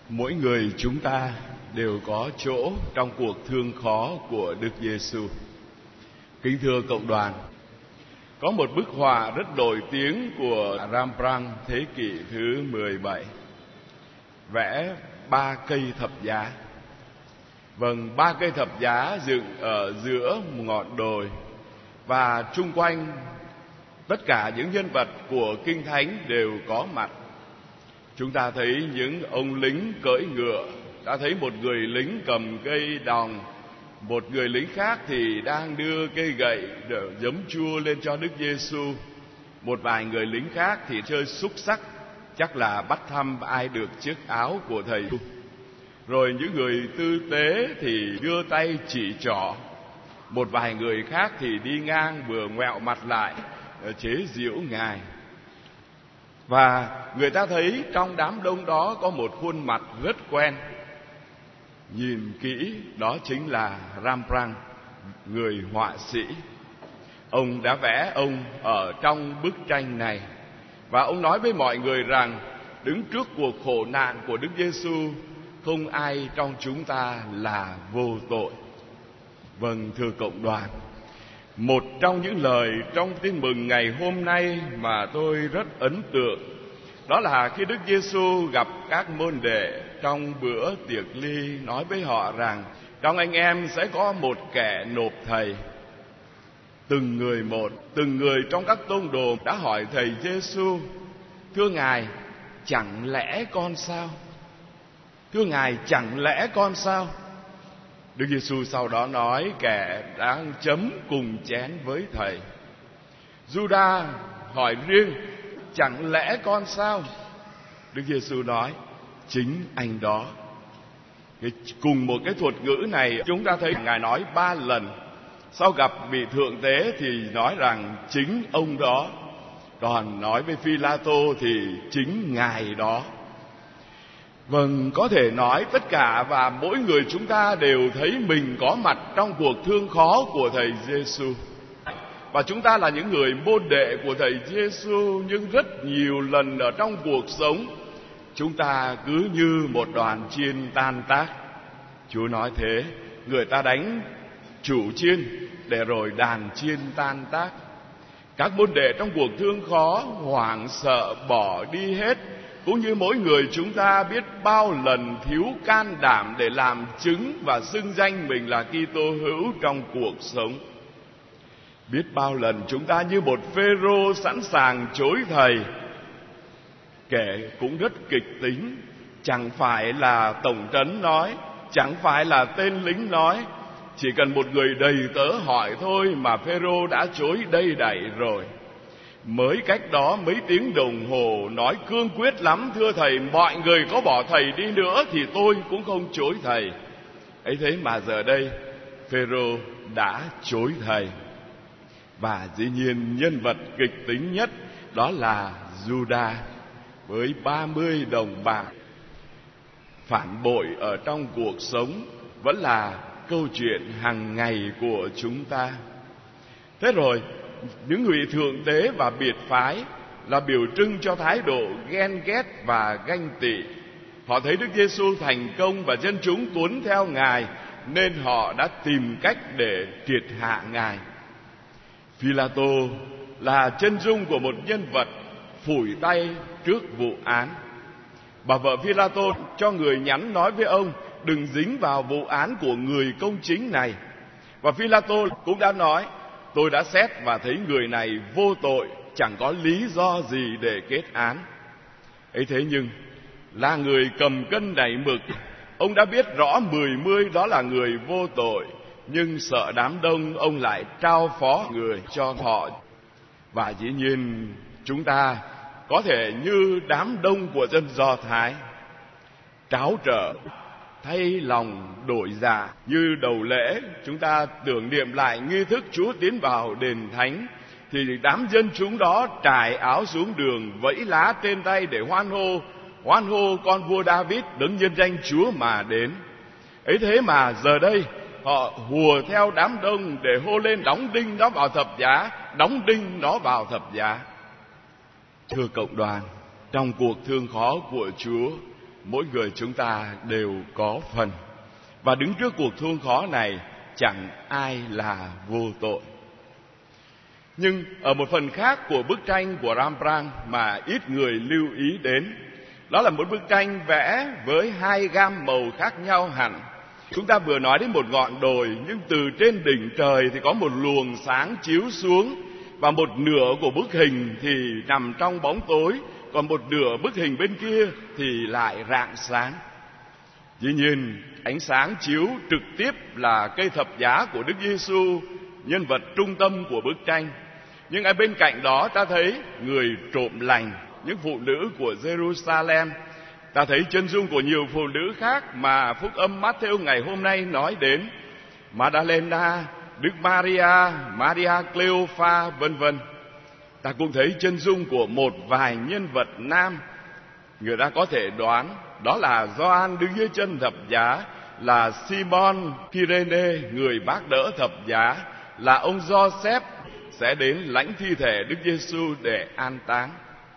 Mỗi người chúng ta đều có chỗ trong cuộc thương khó của Đức Giêsu. Kính thưa cộng đoàn, có một bức họa rất nổi tiếng của Rembrandt thế kỷ thứ 17, vẽ 3 cây thập giá. Vâng, 3 cây thập giá dựng ở giữa một ngọn đồi, và chung quanh tất cả những nhân vật của Kinh Thánh đều có mặt. Chúng ta thấy những ông lính cưỡi ngựa, ta thấy một người lính cầm cây đòng, một người lính khác thì đang đưa cây gậy để giấm chua lên cho Đức Giêsu. Một vài người lính khác thì chơi xúc xắc, chắc là bắt thăm ai được chiếc áo của thầy. Rồi những người tư tế thì đưa tay chỉ trỏ, một vài người khác thì đi ngang vừa ngoẹo mặt lại chế giễu Ngài. Và người ta thấy trong đám đông đó có một khuôn mặt rất quen. Nhìn kỹ, đó chính là Rembrandt, người họa sĩ. Ông đã vẽ ông ở trong bức tranh này, và ông nói với mọi người rằng đứng trước cuộc khổ nạn của Đức Giêsu, không ai trong chúng ta là vô tội. Vâng, thưa cộng đoàn, một trong những lời trong tin mừng ngày hôm nay mà tôi rất ấn tượng, đó là khi Đức Giêsu gặp các môn đệ trong bữa tiệc ly, nói với họ rằng trong anh em sẽ có một kẻ nộp thầy. Từng người một, từng người trong các tông đồ đã hỏi thầy Giêsu: thưa Ngài, chẳng lẽ con sao? Thưa Ngài, chẳng lẽ con sao? Đức Giêsu sau đó nói kẻ đang chấm cùng chén với thầy. Giuđa hỏi riêng: chẳng lẽ con sao? Đức Giêsu nói: chính anh đó. Cùng một cái thuật ngữ này chúng ta thấy Ngài nói 3 lần. Sau gặp vị thượng tế thì nói rằng chính ông đó. Còn nói với Phi-la-tô thì chính Ngài đó. Vâng, có thể nói tất cả và mỗi người chúng ta đều thấy mình có mặt trong cuộc thương khó của thầy Giêsu. Và chúng ta là những người môn đệ của thầy Giêsu, nhưng rất nhiều lần ở trong cuộc sống chúng ta cứ như một đoàn chiên tan tác. Chúa nói thế, người ta đánh chủ chiên để rồi đàn chiên tan tác. Các môn đệ trong cuộc thương khó hoảng sợ bỏ đi hết, cũng như mỗi người chúng ta biết bao lần thiếu can đảm để làm chứng và xưng danh mình là Kitô hữu trong cuộc sống. Biết bao lần chúng ta như một Phêrô sẵn sàng chối thầy. Kẻ cũng rất kịch tính, chẳng phải là tổng trấn nói, chẳng phải là tên lính nói, chỉ cần một người đầy tớ hỏi thôi mà Phêrô đã chối đầy đẩy rồi. Mới cách đó mấy tiếng đồng hồ nói cương quyết lắm: thưa thầy, mọi người có bỏ thầy đi nữa thì tôi cũng không chối thầy. Ấy thế mà giờ đây Phêrô đã chối thầy. Và dĩ nhiên nhân vật kịch tính nhất đó là Giuđa với 30 đồng bạc. Phản bội ở trong cuộc sống vẫn là câu chuyện hàng ngày của chúng ta. Thế rồi những vị thượng tế và biệt phái là biểu trưng cho thái độ ghen ghét và ganh tị. Họ thấy Đức Giêsu thành công và dân chúng tuân theo Ngài, nên họ đã tìm cách để triệt hạ Ngài. Phi-la-tô là chân dung của một nhân vật phủi tay trước vụ án. Bà vợ Phi-la-tô cho người nhắn nói với ông đừng dính vào vụ án của người công chính này. Và Phi-la-tô cũng đã nói: tôi đã xét và thấy người này vô tội, chẳng có lý do gì để kết án. Ấy thế nhưng là người cầm cân đẩy mực, ông đã biết rõ 10 đó là người vô tội, nhưng sợ đám đông, ông lại trao phó người cho họ. Và dĩ nhiên chúng ta có thể như đám đông của dân Do Thái, tráo trở, thay lòng đổi dạ. Như đầu lễ chúng ta tưởng niệm lại nghi thức Chúa tiến vào đền thánh, thì đám dân chúng đó trải áo xuống đường, vẫy lá trên tay để hoan hô con vua David đấng nhân danh Chúa mà đến. Ấy thế mà giờ đây họ hùa theo đám đông để hô lên đóng đinh nó vào thập giá, đóng đinh nó vào thập giá. Thưa cộng đoàn, trong cuộc thương khó của Chúa, mỗi người chúng ta đều có phần. Và đứng trước cuộc thương khó này, chẳng ai là vô tội. Nhưng ở một phần khác của bức tranh của Rembrandt mà ít người lưu ý đến, đó là một bức tranh vẽ với hai gam màu khác nhau hẳn. Chúng ta vừa nói đến một ngọn đồi, nhưng từ trên đỉnh trời thì có một luồng sáng chiếu xuống, và một nửa của bức hình thì nằm trong bóng tối, còn một nửa bức hình bên kia thì lại rạng sáng. Dĩ nhiên, ánh sáng chiếu trực tiếp là cây thập giá của Đức Giêsu, nhân vật trung tâm của bức tranh. Nhưng ở bên cạnh đó ta thấy người trộm lành, những phụ nữ của Jerusalem. Ta thấy chân dung của nhiều phụ nữ khác mà Phúc âm Matthew ngày hôm nay nói đến: Madalena, Đức Maria, Maria Cleopha, vân vân. Ta cũng thấy chân dung của một vài nhân vật nam. Người ta có thể đoán đó là Gioan đứng dưới chân thập giá, là Simon Kyrene, người bác đỡ thập giá, là ông Joseph sẽ đến lãnh thi thể Đức Giêsu để an táng.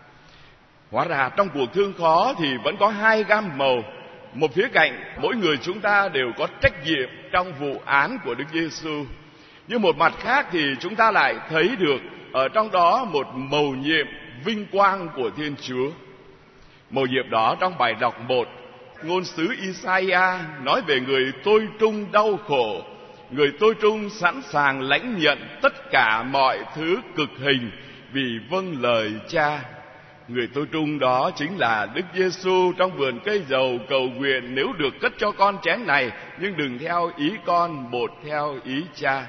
Hóa ra trong cuộc thương khó thì vẫn có hai gam màu. Một khía cạnh, mỗi người chúng ta đều có trách nhiệm trong vụ án của Đức Giêsu. Nhưng một mặt khác thì chúng ta lại thấy được ở trong đó một mầu nhiệm vinh quang của Thiên Chúa. Mầu nhiệm đó trong bài đọc 1, ngôn sứ Isaiah nói về người tôi trung đau khổ, người tôi trung sẵn sàng lãnh nhận tất cả mọi thứ cực hình vì vâng lời Cha. Người tôi trung đó chính là Đức Giêsu trong vườn cây dầu cầu nguyện: nếu được cất cho con chén này, nhưng đừng theo ý con, bột theo ý Cha.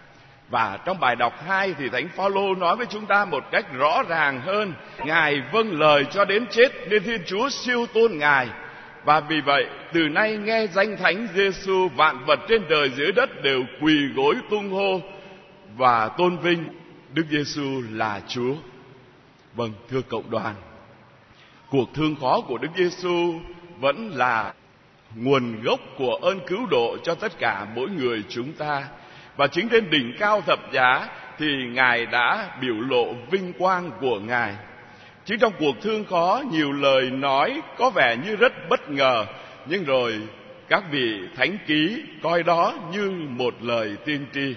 Và trong bài đọc 2 thì Thánh Phaolô nói với chúng ta một cách rõ ràng hơn: Ngài vâng lời cho đến chết nên Thiên Chúa siêu tôn Ngài. Và vì vậy, từ nay nghe danh Thánh Giêsu, vạn vật trên đời dưới đất đều quỳ gối tung hô và tôn vinh Đức Giêsu là Chúa. Vâng, thưa cộng đoàn, cuộc thương khó của Đức Giêsu vẫn là nguồn gốc của ơn cứu độ cho tất cả mỗi người chúng ta. Và chính trên đỉnh cao thập giá thì Ngài đã biểu lộ vinh quang của Ngài. Chính trong cuộc thương khó, nhiều lời nói có vẻ như rất bất ngờ, nhưng rồi các vị thánh ký coi đó như một lời tiên tri.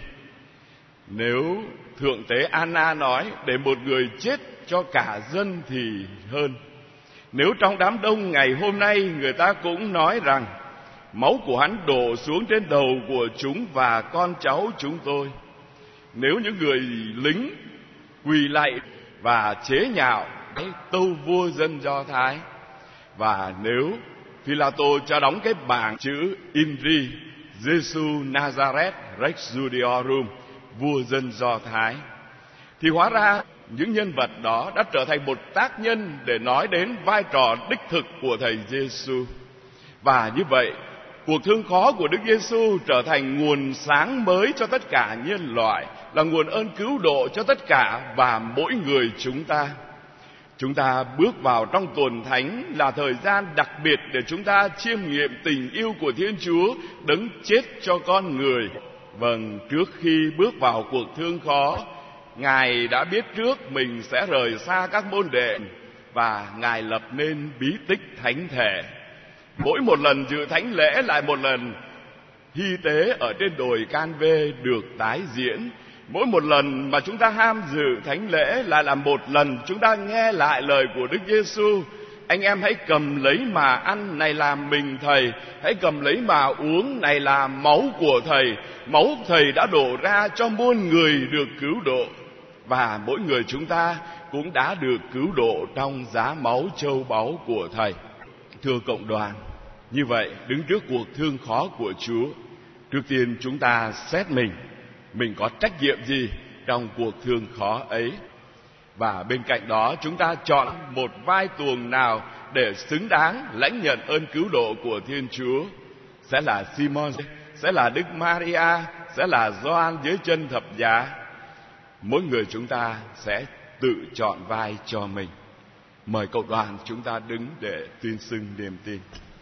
Nếu Thượng tế Anna nói để một người chết cho cả dân thì hơn. Nếu trong đám đông ngày hôm nay người ta cũng nói rằng máu của hắn đổ xuống trên đầu của chúng và con cháu chúng tôi, nếu những người lính quỳ lạy và chế nhạo cái tâu vua dân Do Thái, và nếu Phi-la-tô cho đóng cái bảng chữ Inri Giêsu Nazareth Rex Judiorum, vua dân Do Thái, thì hóa ra những nhân vật đó đã trở thành một tác nhân để nói đến vai trò đích thực của Thầy Giêsu. Và như vậy, cuộc thương khó của Đức Giêsu trở thành nguồn sáng mới cho tất cả nhân loại, là nguồn ơn cứu độ cho tất cả và mỗi người chúng ta. Chúng ta bước vào trong tuần thánh là thời gian đặc biệt để chúng ta chiêm nghiệm tình yêu của Thiên Chúa đấng chết cho con người. Vâng, trước khi bước vào cuộc thương khó, Ngài đã biết trước mình sẽ rời xa các môn đệ, và Ngài lập nên bí tích thánh thể. Mỗi một lần dự thánh lễ lại một lần hy tế ở trên đồi Can Vê được tái diễn. Mỗi một lần mà chúng ta ham dự thánh lễ lại là một lần chúng ta nghe lại lời của Đức Giêsu: anh em hãy cầm lấy mà ăn, này là mình Thầy; hãy cầm lấy mà uống, này là máu của Thầy. Máu Thầy đã đổ ra cho muôn người được cứu độ, và mỗi người chúng ta cũng đã được cứu độ trong giá máu châu báu của Thầy. Thưa cộng đoàn, như vậy đứng trước cuộc thương khó của Chúa, trước tiên chúng ta xét mình có trách nhiệm gì trong cuộc thương khó ấy. Và bên cạnh đó chúng ta chọn một vai tuồng nào để xứng đáng lãnh nhận ơn cứu độ của Thiên Chúa. Sẽ là Simon, sẽ là Đức Maria, sẽ là Gioan dưới chân thập giá. Mỗi người chúng ta sẽ tự chọn vai cho mình. Mời cộng đoàn chúng ta đứng để tuyên xưng niềm tin.